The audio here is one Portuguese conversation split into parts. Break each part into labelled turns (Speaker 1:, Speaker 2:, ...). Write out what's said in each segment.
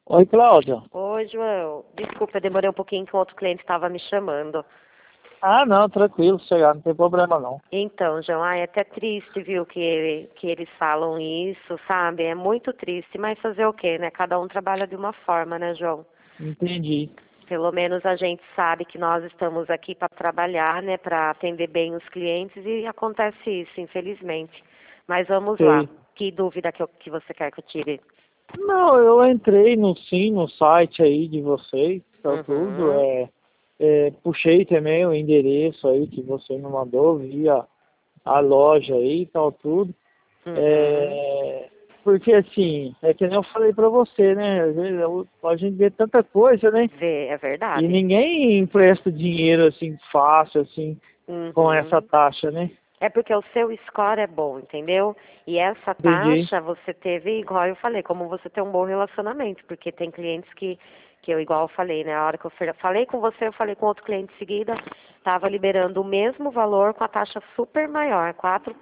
Speaker 1: Oi, Cláudia.
Speaker 2: Oi, João. Desculpa, eu demorei um pouquinho que o outro cliente estava me chamando.
Speaker 1: Ah, não, tranquilo, chegar, não tem problema não.
Speaker 2: Então, João, é até triste, viu, que eles falam isso, sabe? É muito triste, mas fazer o quê, né? Cada um trabalha de uma forma, né, João?
Speaker 1: Entendi.
Speaker 2: Pelo menos a gente sabe que nós estamos aqui para trabalhar, né, para atender bem os clientes e acontece isso, infelizmente. Mas vamos lá.
Speaker 1: Sei.
Speaker 2: Que dúvida que você quer que eu tire?
Speaker 1: Não, eu entrei no site aí de vocês, tá tudo.
Speaker 2: Uhum,
Speaker 1: Puxei também o endereço aí que você me mandou, via a loja aí, tal, tudo.
Speaker 2: uhum.
Speaker 1: É, porque assim, é que nem eu falei pra você, né? Às vezes a gente vê tanta coisa, né?
Speaker 2: Vê, é
Speaker 1: E
Speaker 2: verdade.
Speaker 1: ninguém empresta dinheiro assim fácil, assim, com essa
Speaker 2: Uhum.
Speaker 1: taxa, né?
Speaker 2: É porque o seu score é bom, entendeu? E essa
Speaker 1: Entendi.
Speaker 2: taxa você teve, igual eu falei, como você tem um bom relacionamento, porque tem clientes que eu, igual eu falei, né? A hora que eu falei com você, eu falei com outro cliente em seguida, estava liberando o mesmo valor com a taxa super maior,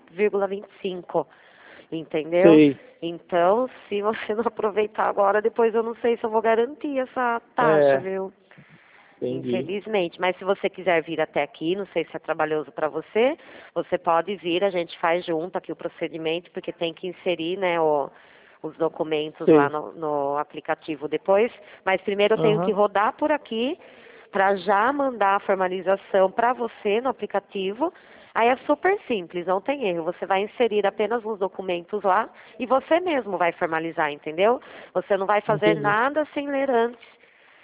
Speaker 2: 4,25, entendeu?
Speaker 1: Sei.
Speaker 2: Então, se você não aproveitar agora, depois eu não sei se eu vou garantir essa taxa,
Speaker 1: É,
Speaker 2: viu?
Speaker 1: entendi.
Speaker 2: Infelizmente, mas se você quiser vir até aqui, não sei se é trabalhoso para você, você pode vir, a gente faz junto aqui o procedimento, porque tem que inserir, né, os documentos lá
Speaker 1: Sei.
Speaker 2: no aplicativo depois, mas primeiro eu tenho que
Speaker 1: Aham.
Speaker 2: rodar por aqui para já mandar a formalização para você no aplicativo. Aí é super simples, não tem erro. Você vai inserir apenas os documentos lá e você mesmo vai formalizar, entendeu? Você não vai fazer
Speaker 1: Entendi.
Speaker 2: nada sem ler antes.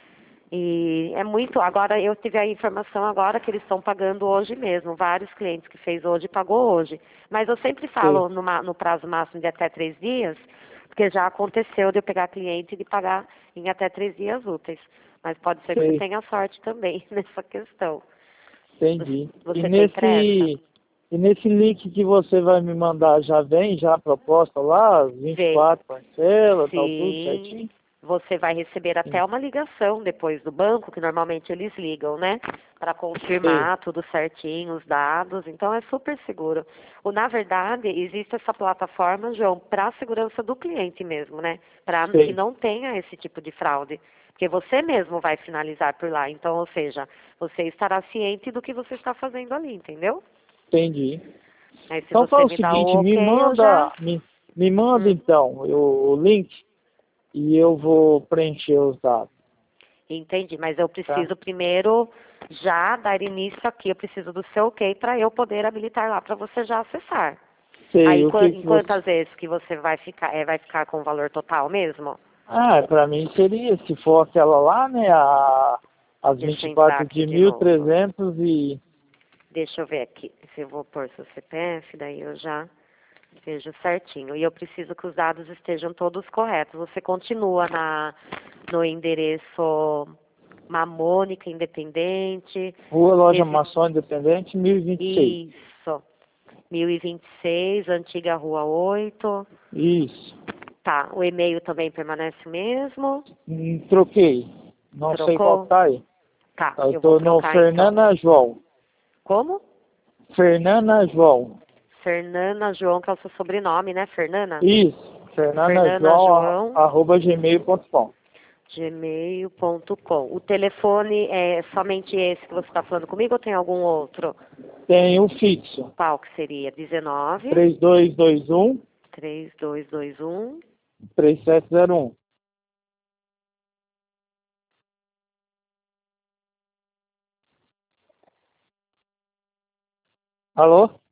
Speaker 2: E é muito. Agora eu tive a informação agora que eles estão pagando hoje mesmo. Vários clientes que fez hoje pagou hoje. Mas eu sempre
Speaker 1: Sei.
Speaker 2: falo no prazo máximo de até 3 dias, porque já aconteceu de eu pegar cliente e de pagar em até 3 dias úteis. Mas pode ser que você
Speaker 1: Sei.
Speaker 2: tenha sorte também nessa questão. Você,
Speaker 1: Entendi. E
Speaker 2: você tem pressa?
Speaker 1: nesse, e nesse link que você vai me mandar já vem já a proposta lá, as
Speaker 2: Vem.
Speaker 1: 24 parcelas, tal, tudo
Speaker 2: Sim,
Speaker 1: certinho?
Speaker 2: você vai receber até
Speaker 1: Sim.
Speaker 2: uma ligação depois do banco, que normalmente eles ligam, né? Para
Speaker 1: Sei.
Speaker 2: confirmar tudo certinho, os dados. Então é super seguro. Na verdade, existe essa plataforma, João, para a segurança do cliente mesmo, né? Para que
Speaker 1: Sei.
Speaker 2: não tenha esse tipo de fraude. Porque você mesmo vai finalizar por lá. Então, ou seja, você estará ciente do que você está fazendo ali, entendeu?
Speaker 1: Entendi.
Speaker 2: Aí se
Speaker 1: Então
Speaker 2: você
Speaker 1: fala o
Speaker 2: me dá
Speaker 1: seguinte,
Speaker 2: o ok, eu já.
Speaker 1: me manda
Speaker 2: Hum.
Speaker 1: então o link e eu vou preencher os dados,
Speaker 2: Entendi, mas eu
Speaker 1: tá?
Speaker 2: preciso primeiro já dar início aqui, eu preciso do seu ok para eu poder habilitar lá para você já acessar.
Speaker 1: Sei,
Speaker 2: Aí,
Speaker 1: o que
Speaker 2: em
Speaker 1: que você...
Speaker 2: quantas vezes que você vai ficar com o valor total mesmo?
Speaker 1: Ah, para mim seria, se for aquela lá, né, as
Speaker 2: Deixa eu entrar
Speaker 1: 24
Speaker 2: aqui
Speaker 1: de
Speaker 2: de novo.
Speaker 1: 1.300 e...
Speaker 2: Deixa eu ver aqui. Se eu vou pôr seu CPF, daí eu já vejo certinho. E eu preciso que os dados estejam todos corretos. Você continua no endereço Mamônica Independente,
Speaker 1: Rua Loja
Speaker 2: resi-
Speaker 1: Maçom Independente, 1026.
Speaker 2: isso. 1026, antiga Rua 8.
Speaker 1: Isso.
Speaker 2: Tá, o e-mail também permanece o mesmo?
Speaker 1: Troquei. Não sei qual que
Speaker 2: Trocou?
Speaker 1: tá aí.
Speaker 2: Tá,
Speaker 1: Eu
Speaker 2: eu vou
Speaker 1: tô no
Speaker 2: trocar então.
Speaker 1: Fernanda João.
Speaker 2: Como?
Speaker 1: Fernanda João.
Speaker 2: Fernanda João, que é o seu sobrenome, né, Fernanda?
Speaker 1: Isso. Fernanda
Speaker 2: Fernanda
Speaker 1: João,
Speaker 2: João,
Speaker 1: arroba gmail.com.
Speaker 2: gmail.com. O telefone é somente esse que você está falando comigo ou tem algum outro?
Speaker 1: Tem o fixo.
Speaker 2: Qual que seria? 19
Speaker 1: 3221
Speaker 2: 3221.
Speaker 1: 3701. Alô?